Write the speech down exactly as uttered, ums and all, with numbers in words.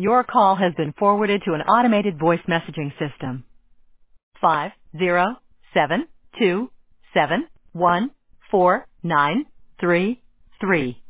Your call has been forwarded to an automated voice messaging system. Five zero seven two seven one four nine three three.